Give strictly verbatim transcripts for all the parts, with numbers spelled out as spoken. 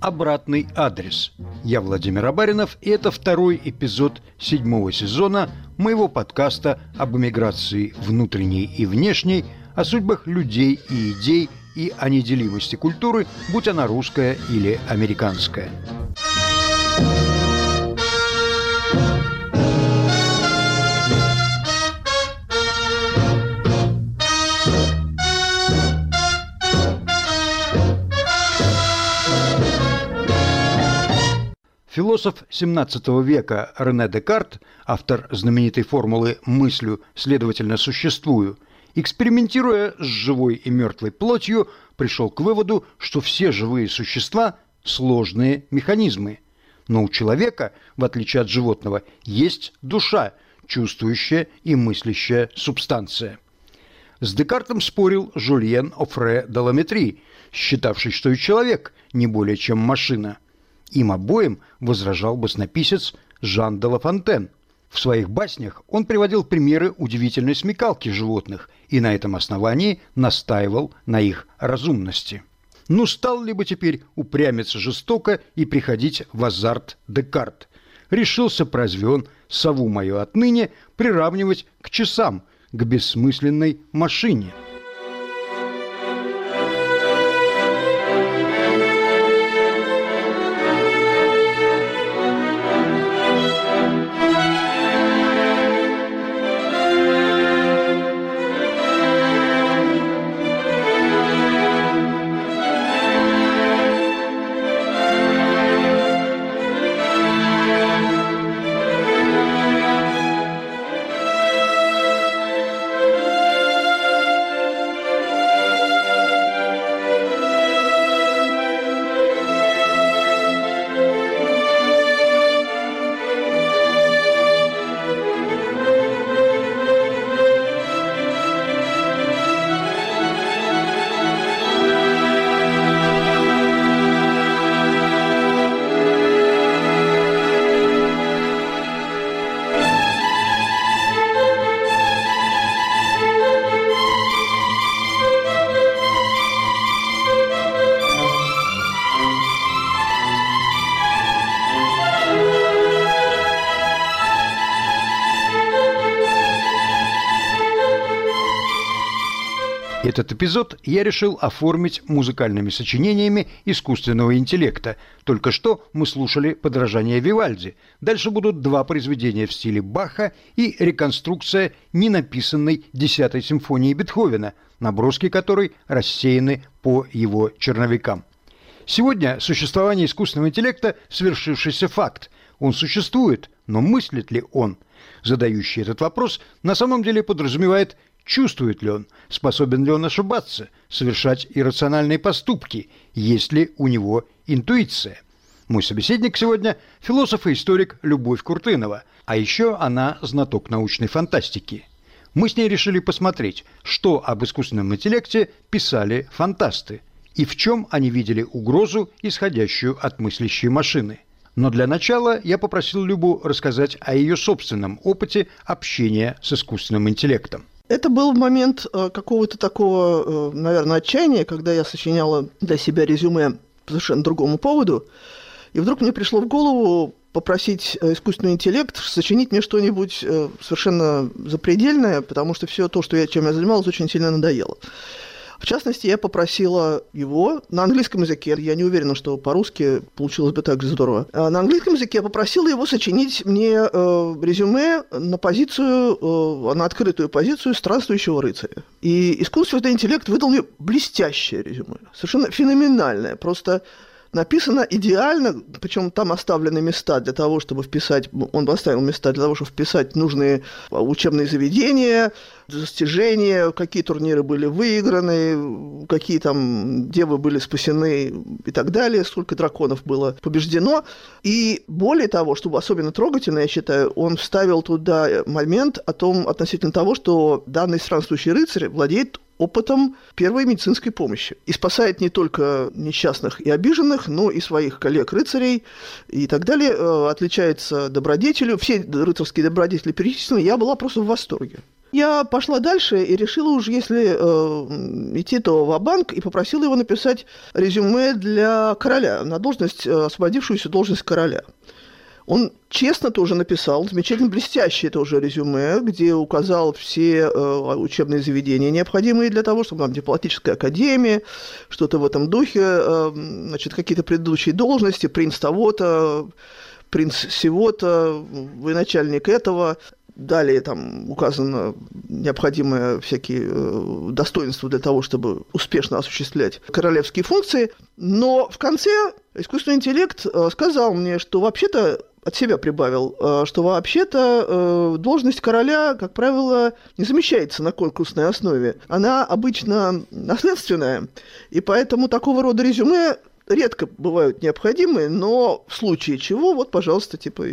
«Обратный адрес». Я Владимир Абаринов, и это второй эпизод седьмого сезона моего подкаста об эмиграции внутренней и внешней, о судьбах людей и идей и о неделимости культуры, будь она русская или американская. Философ семнадцатого века Рене Декарт, автор знаменитой формулы «мыслю, следовательно, существую», экспериментируя с живой и мертвой плотью, пришел к выводу, что все живые существа – сложные механизмы. Но у человека, в отличие от животного, есть душа, чувствующая и мыслящая субстанция. С Декартом спорил Жюльен Офре де ла Метрии, считавший, что и человек не более чем машина. Им обоим возражал баснописец Жан де Ла Фонтен. В своих баснях он приводил примеры удивительной смекалки животных и на этом основании настаивал на их разумности. Ну, стал ли бы теперь упрямиться жестоко и приходить в азарт Декарт? Решился разве он сову мою отныне приравнивать к часам, к бессмысленной машине? Этот эпизод я решил оформить музыкальными сочинениями искусственного интеллекта. Только что мы слушали подражание Вивальди. Дальше будут два произведения в стиле Баха и реконструкция ненаписанной десятой симфонии Бетховена, наброски которой рассеяны по его черновикам. Сегодня существование искусственного интеллекта – свершившийся факт. Он существует, но мыслит ли он? Задающий этот вопрос на самом деле подразумевает, чувствует ли он, способен ли он ошибаться, совершать иррациональные поступки, есть ли у него интуиция. Мой собеседник сегодня – философ и историк Любовь Куртынова, а еще она знаток научной фантастики. Мы с ней решили посмотреть, что об искусственном интеллекте писали фантасты и в чем они видели угрозу, исходящую от мыслящей машины. Но для начала я попросил Любу рассказать о ее собственном опыте общения с искусственным интеллектом. Это был момент какого-то такого, наверное, отчаяния, когда я сочиняла для себя резюме по совершенно другому поводу, и вдруг мне пришло в голову попросить искусственный интеллект сочинить мне что-нибудь совершенно запредельное, потому что все то, что я, чем я занималась, очень сильно надоело. В частности, я попросила его на английском языке, я не уверена, что по-русски получилось бы так же здорово, на английском языке я попросила его сочинить мне э, резюме на позицию, э, на открытую позицию странствующего рыцаря. И искусственный интеллект выдал мне блестящее резюме, совершенно феноменальное, просто написано идеально, причем там оставлены места для того, чтобы вписать, он оставил места для того, чтобы вписать нужные учебные заведения, достижения, какие турниры были выиграны, какие там девы были спасены и так далее, сколько драконов было побеждено. И более того, чтобы особенно трогательно, я считаю, он вставил туда момент о том, относительно того, что данный странствующий рыцарь владеет опытом первой медицинской помощи. И спасает не только несчастных и обиженных, но и своих коллег-рыцарей и так далее. Отличается добродетелью. Все рыцарские добродетели перечислены. Я была просто в восторге. Я пошла дальше и решила уже, если э, идти, то ва-банк, и попросила его написать резюме для короля, на должность, э, освободившуюся должность короля. Он честно тоже написал, замечательно блестящее тоже резюме, где указал все э, учебные заведения, необходимые для того, чтобы там дипломатическая академия, что-то в этом духе, э, значит, какие-то предыдущие должности, принц того-то, принц сего-то, военачальник этого. Далее там указано необходимые всякие э, достоинства для того, чтобы успешно осуществлять королевские функции. Но в конце искусственный интеллект э, сказал мне, что вообще-то, от себя прибавил, э, что вообще-то э, должность короля, как правило, не замещается на конкурсной основе. Она обычно наследственная, и поэтому такого рода резюме редко бывают необходимы, но в случае чего, вот, пожалуйста, типа,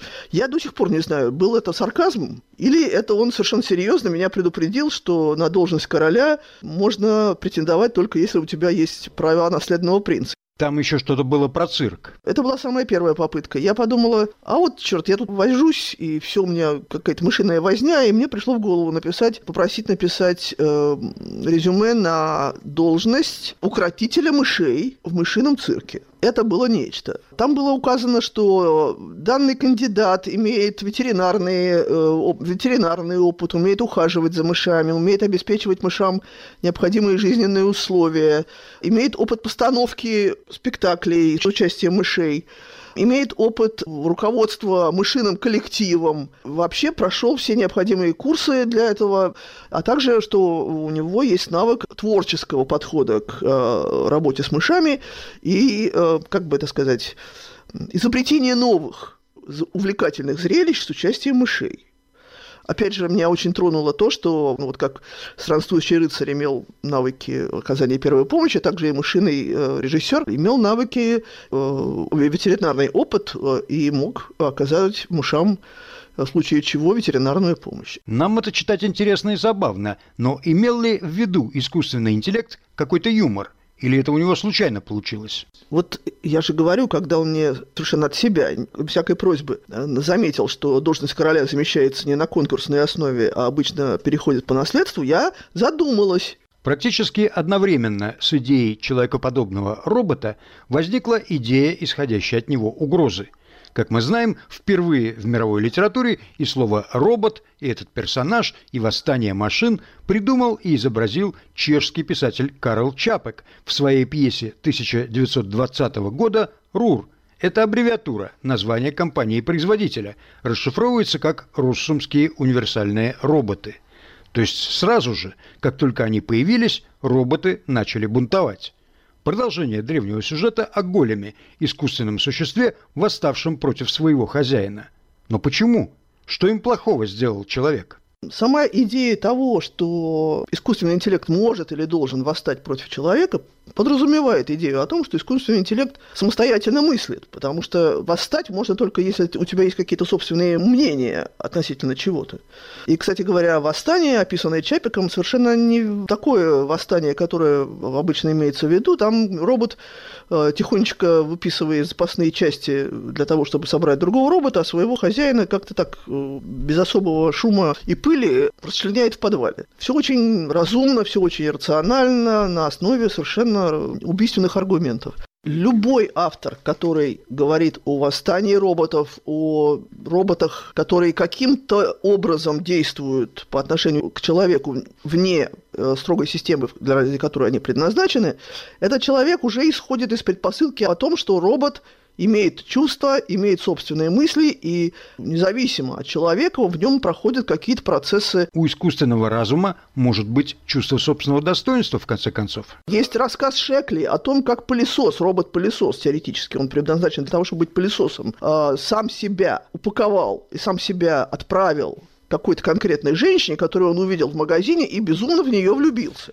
я до сих пор не знаю, был это сарказм, или это он совершенно серьезно меня предупредил, что на должность короля можно претендовать только если у тебя есть права наследного принца. Там еще что-то было про цирк. Это была самая первая попытка. Я подумала, а вот, черт, я тут вожусь, и все у меня какая-то мышиная возня, и мне пришло в голову написать, попросить написать э, резюме на должность укротителя мышей в мышином цирке. Это было нечто. Там было указано, что данный кандидат имеет ветеринарный, э, ветеринарный опыт, умеет ухаживать за мышами, умеет обеспечивать мышам необходимые жизненные условия, имеет опыт постановки спектаклей с участием мышей, имеет опыт руководства мышиным коллективом, вообще прошел все необходимые курсы для этого, а также, что у него есть навык творческого подхода к э, работе с мышами и, э, как бы это сказать, изобретение новых увлекательных зрелищ с участием мышей. Опять же, меня очень тронуло то, что, ну, вот как странствующий рыцарь имел навыки оказания первой помощи, также и мышиный э, режиссер имел навыки, э, ветеринарный опыт э, и мог оказать мышам, в случае чего, ветеринарную помощь. Нам это читать интересно и забавно, но имел ли в виду искусственный интеллект какой-то юмор? Или это у него случайно получилось? Вот я же говорю, когда он мне совершенно от себя, без всякой просьбы, заметил, что должность короля замещается не на конкурсной основе, а обычно переходит по наследству, я задумалась. Практически одновременно с идеей человекоподобного робота возникла идея, исходящая от него угрозы. Как мы знаем, впервые в мировой литературе и слово «робот», и этот персонаж, и восстание машин придумал и изобразил чешский писатель Карл Чапек в своей пьесе тысяча девятьсот двадцатого года «Рур». Это аббревиатура, название компании-производителя, расшифровывается как «Россумские универсальные роботы». То есть сразу же, как только они появились, роботы начали бунтовать. Продолжение древнего сюжета о големе, искусственном существе, восставшем против своего хозяина. Но почему? Что им плохого сделал человек? Сама идея того, что искусственный интеллект может или должен восстать против человека, подразумевает идею о том, что искусственный интеллект самостоятельно мыслит, потому что восстать можно только если у тебя есть какие-то собственные мнения относительно чего-то. И, кстати говоря, восстание, описанное Чапеком, совершенно не такое восстание, которое обычно имеется в виду. Там робот э, тихонечко выписывает запасные части для того, чтобы собрать другого робота, а своего хозяина как-то так э, без особого шума и пыли расчленяет в подвале. Все очень разумно, все очень рационально, на основе совершенно убийственных аргументов. Любой автор, который говорит о восстании роботов, о роботах, которые каким-то образом действуют по отношению к человеку вне э, строгой системы, для которой они предназначены, этот человек уже исходит из предпосылки о том, что робот имеет чувства, имеет собственные мысли, и независимо от человека в нем проходят какие-то процессы. У искусственного разума может быть чувство собственного достоинства, в конце концов. Есть рассказ Шекли о том, как пылесос, робот-пылесос, теоретически, он предназначен для того, чтобы быть пылесосом, сам себя упаковал и сам себя отправил какой-то конкретной женщине, которую он увидел в магазине, и безумно в нее влюбился.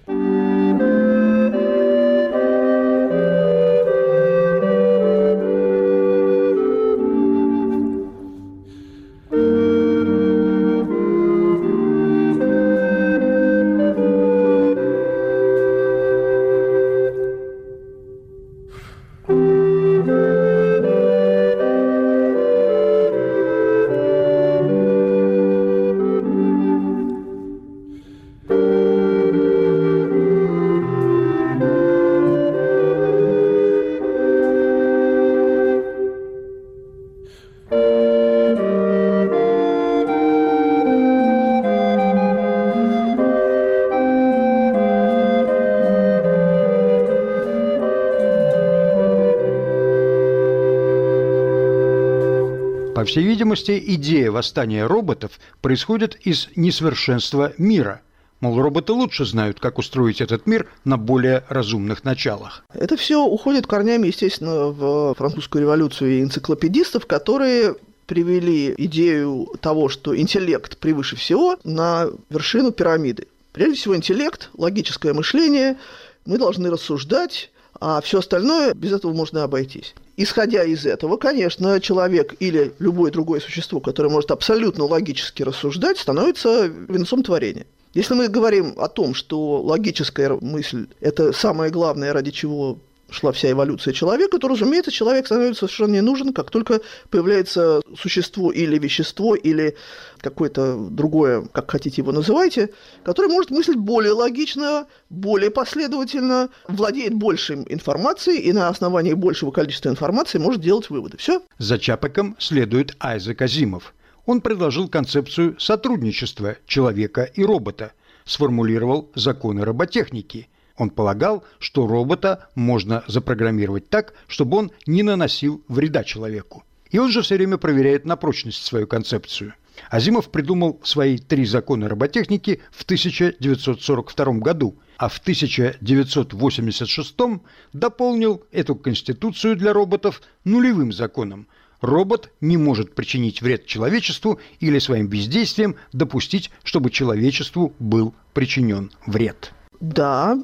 По всей видимости, идея восстания роботов происходит из несовершенства мира. Мол, роботы лучше знают, как устроить этот мир на более разумных началах. Это все уходит корнями, естественно, в французскую революцию и энциклопедистов, которые привели идею того, что интеллект превыше всего, на вершину пирамиды. Прежде всего, интеллект, логическое мышление, мы должны рассуждать, а все остальное без этого можно обойтись. Исходя из этого, конечно, человек или любое другое существо, которое может абсолютно логически рассуждать, становится венцом творения. Если мы говорим о том, что логическая мысль – это самое главное, ради чего шла вся эволюция человека, то, разумеется, человек становится совершенно не нужен, как только появляется существо или вещество, или какое-то другое, как хотите его называйте, которое может мыслить более логично, более последовательно, владеет большей информацией и на основании большего количества информации может делать выводы. Все. За Чапеком следует Айзек Азимов. Он предложил концепцию сотрудничества человека и робота, сформулировал законы роботехники. Он полагал, что робота можно запрограммировать так, чтобы он не наносил вреда человеку. И он же все время проверяет на прочность свою концепцию. Азимов придумал свои три закона роботехники в тысяча девятьсот сорок втором году, а в тысяча девятьсот восемьдесят шестом дополнил эту конституцию для роботов нулевым законом. Робот не может причинить вред человечеству или своим бездействием допустить, чтобы человечеству был причинен вред. Да,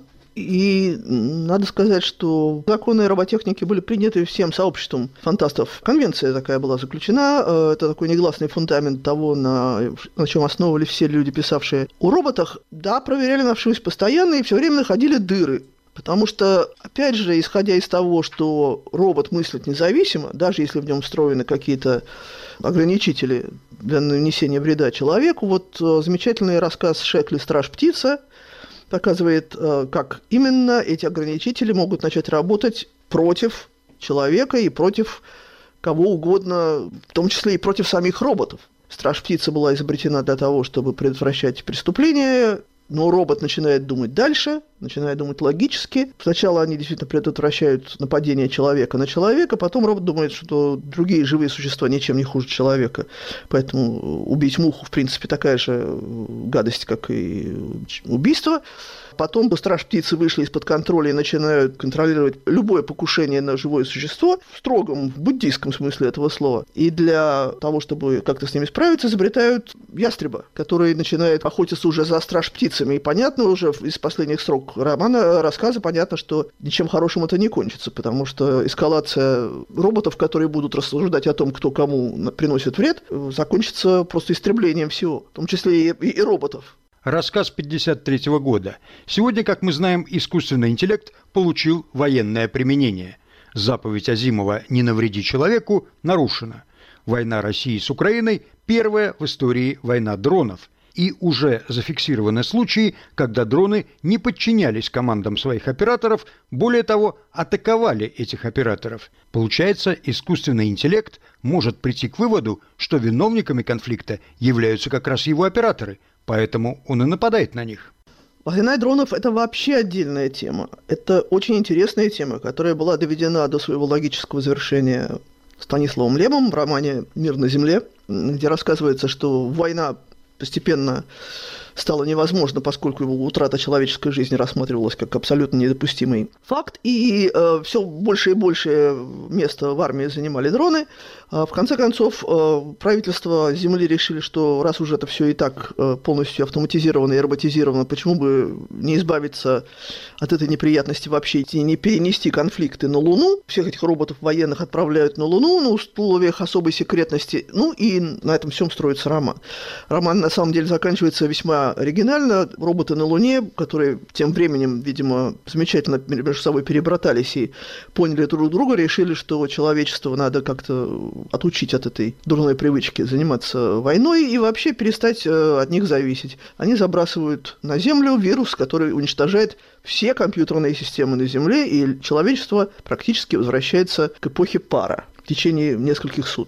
и надо сказать, что законы роботехники были приняты всем сообществом фантастов. Конвенция такая была заключена, это такой негласный фундамент того, на, на чем основывали все люди, писавшие о роботах. Да, проверяли навшись постоянно и все время находили дыры. Потому что, опять же, исходя из того, что робот мыслит независимо, даже если в нем встроены какие-то ограничители для нанесения вреда человеку, вот замечательный рассказ Шекли «Страж-птица» показывает, как именно эти ограничители могут начать работать против человека и против кого угодно, в том числе и против самих роботов. Страж-птица была изобретена для того, чтобы предотвращать преступления, но робот начинает думать дальше, начинает думать логически. Сначала они действительно предотвращают нападение человека на человека, потом робот думает, что другие живые существа ничем не хуже человека. Поэтому убить муху, в принципе, такая же гадость, как и убийство. Потом страж-птицы вышли из-под контроля и начинают контролировать любое покушение на живое существо в строгом, в буддийском смысле этого слова. И для того, чтобы как-то с ними справиться, изобретают ястреба, который начинает охотиться уже за страж-птицами. И понятно уже из последних строк романа, рассказа, понятно, что ничем хорошим это не кончится, потому что эскалация роботов, которые будут рассуждать о том, кто кому приносит вред, закончится просто истреблением всего, в том числе и, и, и роботов. Рассказ пятьдесят третьего года. Сегодня, как мы знаем, искусственный интеллект получил военное применение. Заповедь Азимова «Не навреди человеку» нарушена. Война России с Украиной – первая в истории война дронов. И уже зафиксированы случаи, когда дроны не подчинялись командам своих операторов, более того, атаковали этих операторов. Получается, искусственный интеллект может прийти к выводу, что виновниками конфликта являются как раз его операторы, поэтому он и нападает на них. Война дронов – это вообще отдельная тема. Это очень интересная тема, которая была доведена до своего логического завершения Станиславом Лемом в романе «Мир на земле», где рассказывается, что война постепенно стало невозможно, поскольку его утрата человеческой жизни рассматривалась как абсолютно недопустимый факт, и э, все больше и больше места в армии занимали дроны. А в конце концов, э, правительство Земли решили, что раз уже это все и так э, полностью автоматизировано и роботизировано, почему бы не избавиться от этой неприятности вообще и не перенести конфликты на Луну. Всех этих роботов военных отправляют на Луну на условиях особой секретности, ну и на этом всем строится роман. Роман, на самом деле, заканчивается весьма оригинально. Роботы на Луне, которые тем временем, видимо, замечательно между собой перебратались и поняли друг друга, решили, что человечество надо как-то отучить от этой дурной привычки заниматься войной и вообще перестать от них зависеть. Они забрасывают на Землю вирус, который уничтожает все компьютерные системы на Земле, и человечество практически возвращается к эпохе пара в течение нескольких суток.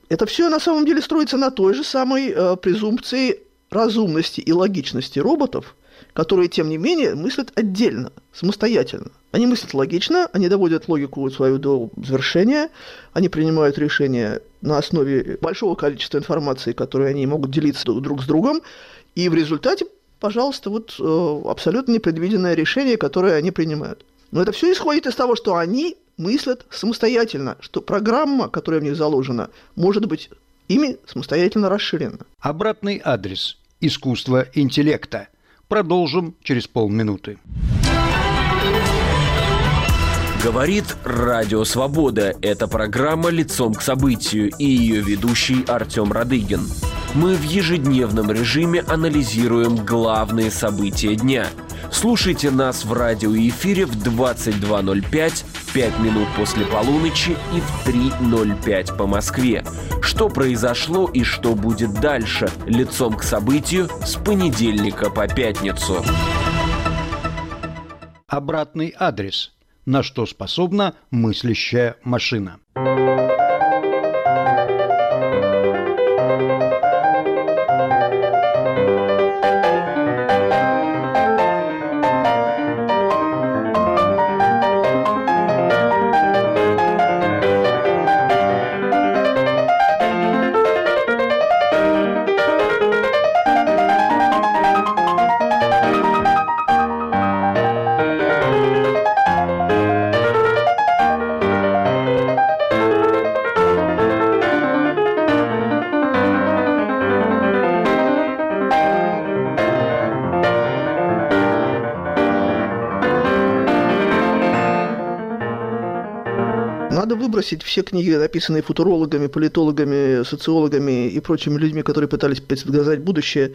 Это все на самом деле строится на той же самой э, презумпции разумности и логичности роботов, которые, тем не менее, мыслят отдельно, самостоятельно. Они мыслят логично, они доводят логику свою до завершения, они принимают решения на основе большого количества информации, которой они могут делиться друг с другом, и в результате, пожалуйста, вот э, абсолютно непредвиденное решение, которое они принимают. Но это все исходит из того, что они мыслят самостоятельно, что программа, которая в них заложена, может быть ими самостоятельно расширена. Обратный адрес – искусство интеллекта. Продолжим через полминуты. Говорит Радио Свобода. Это программа «Лицом к событию» и ее ведущий Артем Радыгин. Мы в ежедневном режиме анализируем главные события дня. Слушайте нас в радиоэфире в двадцать два ноль пять, пять минут после полуночи и в три ноль пять по Москве. Что произошло и что будет дальше? Лицом к событию с понедельника по пятницу. Обратный адрес. На что способна мыслящая машина. Надо выбросить все книги, написанные футурологами, политологами, социологами и прочими людьми, которые пытались предсказать будущее.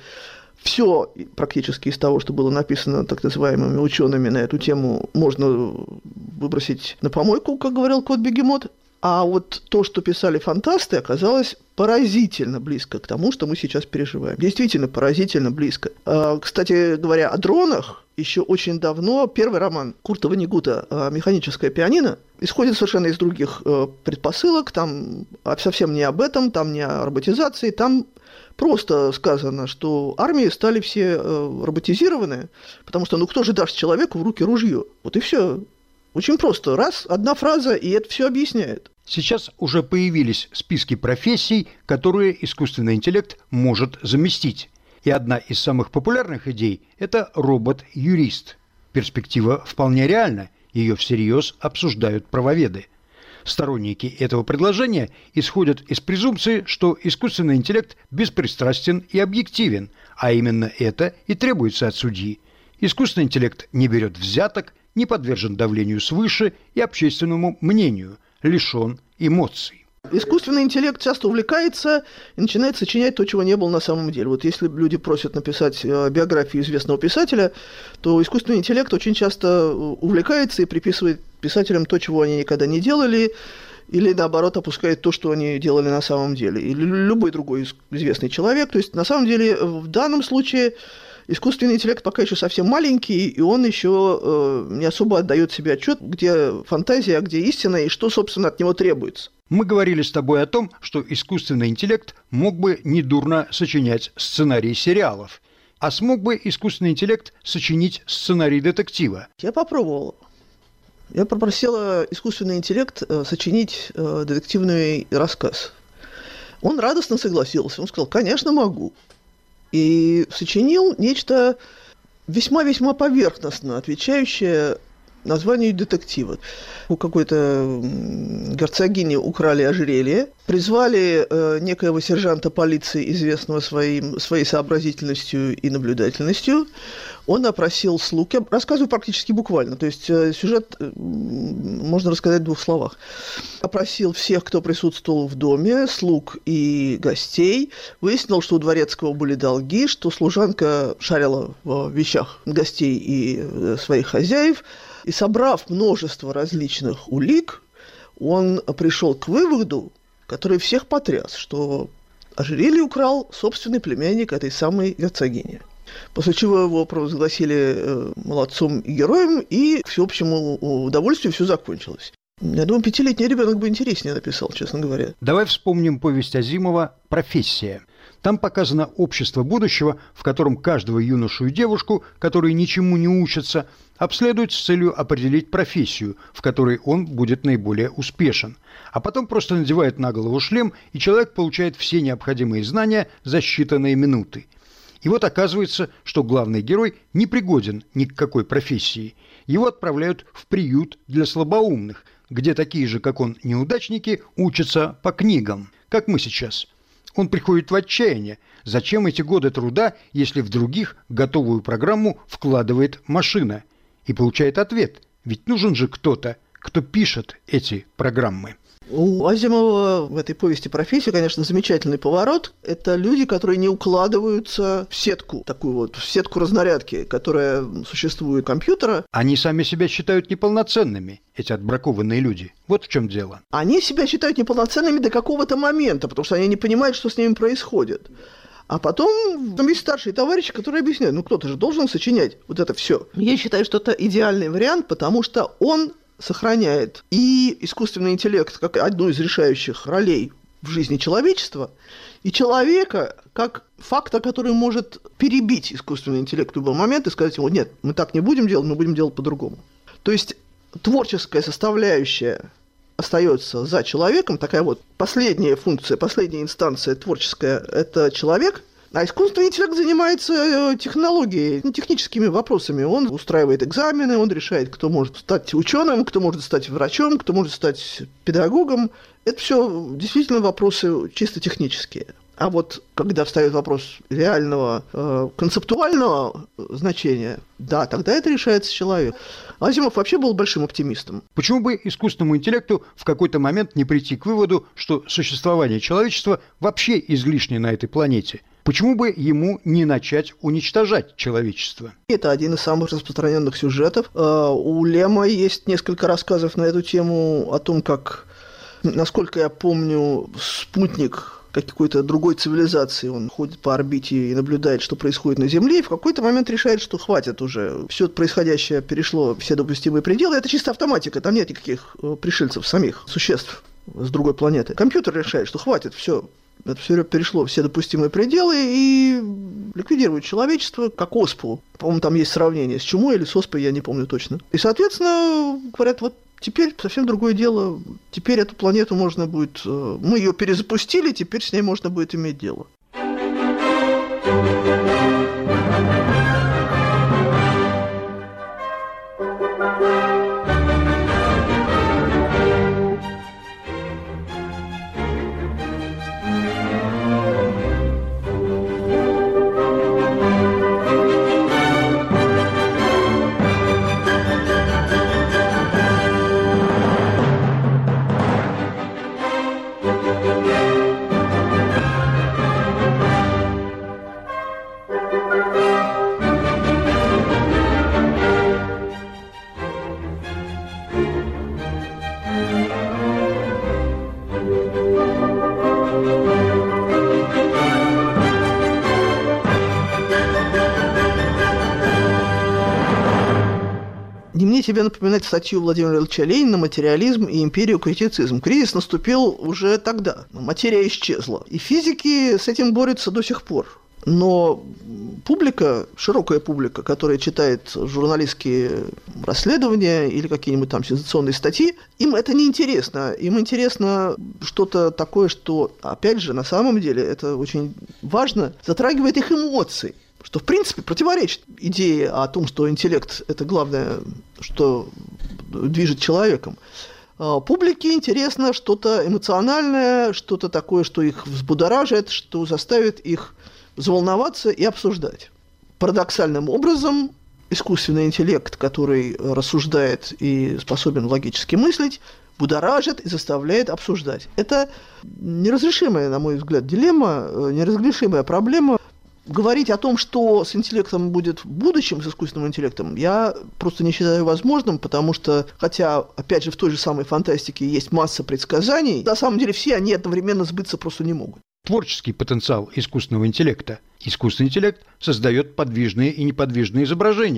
Все практически из того, что было написано так называемыми учеными на эту тему, можно выбросить на помойку, как говорил кот-бегемот. А вот то, что писали фантасты, оказалось поразительно близко к тому, что мы сейчас переживаем. Действительно поразительно близко. Кстати говоря, о дронах еще очень давно первый роман Курта Воннегута «Механическое пианино» исходит совершенно из других предпосылок. Там совсем не об этом, там не о роботизации, там просто сказано, что армии стали все роботизированы, потому что ну кто же даст человеку в руки ружье? Вот и все. Очень просто. Раз, одна фраза, и это все объясняет. Сейчас уже появились списки профессий, которые искусственный интеллект может заместить. И одна из самых популярных идей – это робот-юрист. Перспектива вполне реальна, ее всерьез обсуждают правоведы. Сторонники этого предложения исходят из презумпции, что искусственный интеллект беспристрастен и объективен, а именно это и требуется от судьи. Искусственный интеллект не берет взяток, не подвержен давлению свыше и общественному мнению, лишен эмоций. Искусственный интеллект часто увлекается и начинает сочинять то, чего не было на самом деле. Вот если люди просят написать биографию известного писателя, то искусственный интеллект очень часто увлекается и приписывает писателям то, чего они никогда не делали, или, наоборот, опускает то, что они делали на самом деле. Или любой другой известный человек. То есть, на самом деле, в данном случае искусственный интеллект пока еще совсем маленький, и он еще э, не особо отдает себе отчет, где фантазия, а где истина, и что, собственно, от него требуется. Мы говорили с тобой о том, что искусственный интеллект мог бы недурно сочинять сценарии сериалов. А смог бы искусственный интеллект сочинить сценарий детектива? Я попробовала. Я попросила искусственный интеллект сочинить детективный рассказ. Он радостно согласился. Он сказал, конечно, могу. И сочинил нечто весьма-весьма поверхностно отвечающее названию детектива. У какой-то герцогини украли ожерелье, призвали э, некоего сержанта полиции, известного своим, своей сообразительностью и наблюдательностью. Он опросил слуг. Я рассказываю практически буквально. То есть э, сюжет э, можно рассказать в двух словах. Опросил всех, кто присутствовал в доме, слуг и гостей. Выяснил, что у дворецкого были долги, что служанка шарила в вещах гостей и э, своих хозяев. И собрав множество различных улик, он пришел к выводу, который всех потряс, что ожерелье украл собственный племянник этой самой герцогини. После чего его провозгласили молодцом и героем, и к всеобщему удовольствию все закончилось. Я думаю, пятилетний ребенок бы интереснее написал, честно говоря. Давай вспомним повесть Азимова «Профессия». Там показано общество будущего, в котором каждого юношу и девушку, которые ничему не учатся, обследуют с целью определить профессию, в которой он будет наиболее успешен. А потом просто надевает на голову шлем, и человек получает все необходимые знания за считанные минуты. И вот оказывается, что главный герой не пригоден ни к какой профессии. Его отправляют в приют для слабоумных, где такие же, как он, неудачники учатся по книгам, как мы сейчас. Он приходит в отчаяние. Зачем эти годы труда, если в других готовую программу вкладывает машина? И получает ответ. Ведь нужен же кто-то, кто пишет эти программы. У Азимова в этой повести «Профессия», конечно, замечательный поворот. Это люди, которые не укладываются в сетку, такую вот, в сетку разнарядки, которая существует у компьютера. Они сами себя считают неполноценными, эти отбракованные люди. Вот в чем дело. Они себя считают неполноценными до какого-то момента, потому что они не понимают, что с ними происходит. А потом там есть старшие товарищи, которые объясняют, ну кто-то же должен сочинять вот это все. Я считаю, что это идеальный вариант, потому что он сохраняет и искусственный интеллект как одну из решающих ролей в жизни человечества, и человека как фактор, который может перебить искусственный интеллект в любой момент и сказать ему: нет, мы так не будем делать, мы будем делать по-другому. То есть творческая составляющая остается за человеком, такая вот последняя функция, последняя инстанция творческая – это человек. А искусственный интеллект занимается технологией, техническими вопросами. Он устраивает экзамены, он решает, кто может стать ученым, кто может стать врачом, кто может стать педагогом. Это все действительно вопросы чисто технические. А вот когда встает вопрос реального э, концептуального значения, да, тогда это решается человек. Азимов вообще был большим оптимистом. Почему бы искусственному интеллекту в какой-то момент не прийти к выводу, что существование человечества вообще излишне на этой планете? Почему бы ему не начать уничтожать человечество? Это один из самых распространенных сюжетов. У Лема есть несколько рассказов на эту тему о том, как, насколько я помню, спутник какой-то другой цивилизации, он ходит по орбите и наблюдает, что происходит на Земле, и в какой-то момент решает, что хватит уже. Все происходящее перешло все допустимые пределы. Это чисто автоматика, там нет никаких пришельцев, самих существ с другой планеты. Компьютер решает, что хватит, все. Это все перешло все допустимые пределы и ликвидирует человечество как оспу. По-моему, там есть сравнение с чумой или с оспой, я не помню точно. И, соответственно, говорят, вот теперь совсем другое дело. Теперь эту планету можно будет... Мы ее перезапустили, теперь с ней можно будет иметь дело. Не мне тебе напоминать статью Владимира Ильича Ленина «Материализм и империокритицизм». Кризис наступил уже тогда, материя исчезла. И физики с этим борются до сих пор. Но публика, широкая публика, которая читает журналистские расследования или какие-нибудь там сенсационные статьи, им это не интересно. Им интересно что-то такое, что, опять же, на самом деле, это очень важно, затрагивает их эмоции. Что, в принципе, противоречит идее о том, что интеллект – это главное, что движет человеком. Публике интересно что-то эмоциональное, что-то такое, что их взбудоражит, что заставит их заволноваться и обсуждать. Парадоксальным образом, искусственный интеллект, который рассуждает и способен логически мыслить, будоражит и заставляет обсуждать. Это неразрешимая, на мой взгляд, дилемма, неразрешимая проблема. Говорить о том, что с интеллектом будет в будущем, с искусственным интеллектом, я просто не считаю возможным, потому что, хотя, опять же, в той же самой фантастике есть масса предсказаний, на самом деле все они одновременно сбыться просто не могут. Творческий потенциал искусственного интеллекта. Искусственный интеллект создает подвижные и неподвижные изображения.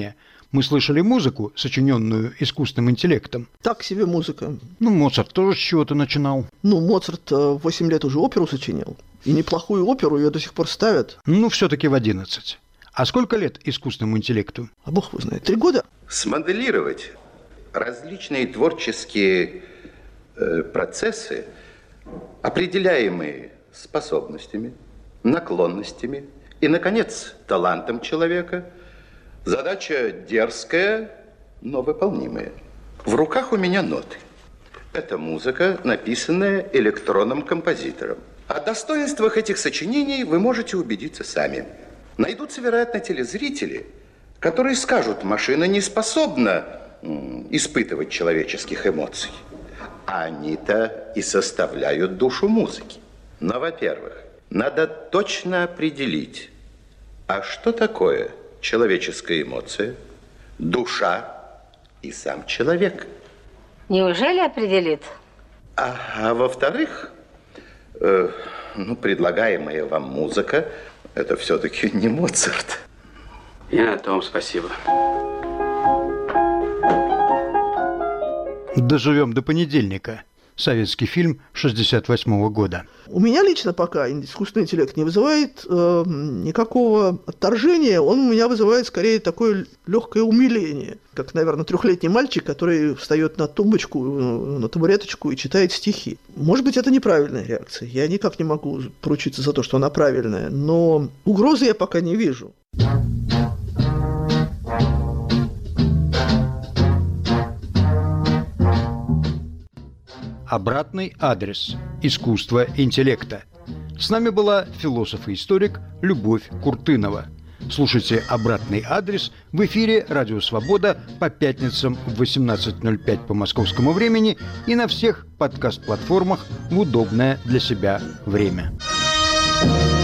Мы слышали музыку, сочиненную искусственным интеллектом. Так себе музыка. Ну, Моцарт тоже с чего-то начинал. Ну, Моцарт в восемь лет уже оперу сочинил. И неплохую оперу, ее до сих пор ставят. Ну, все-таки в одиннадцать. А сколько лет искусственному интеллекту? А бог его знает. Три года? Смоделировать различные творческие э, процессы, определяемые способностями, наклонностями и, наконец, талантом человека, задача дерзкая, но выполнимая. В руках у меня ноты. Это музыка, написанная электронным композитором. О достоинствах этих сочинений вы можете убедиться сами. Найдутся, вероятно, телезрители, которые скажут, машина не способна м, испытывать человеческих эмоций. А они-то и составляют душу музыки. Но, во-первых, надо точно определить, а что такое человеческая эмоция, душа и сам человек. Неужели определит? А, а во-вторых, э, ну, предлагаемая вам музыка – это все-таки не Моцарт. И на том спасибо. Доживем до понедельника. Советский фильм шестьдесят восьмого года. У меня лично пока искусственный интеллект не вызывает э, никакого отторжения. Он у меня вызывает скорее такое легкое умиление. Как, наверное, трехлетний мальчик, который встает на тумбочку, на табуреточку и читает стихи. Может быть, это неправильная реакция. Я никак не могу поручиться за то, что она правильная. Но угрозы я пока не вижу. Обратный адрес. Искусство интеллекта. С нами была философ и историк Любовь Куртынова. Слушайте «Обратный адрес» в эфире «Радио Свобода» по пятницам в восемнадцать ноль пять по московскому времени и на всех подкаст-платформах в удобное для себя время.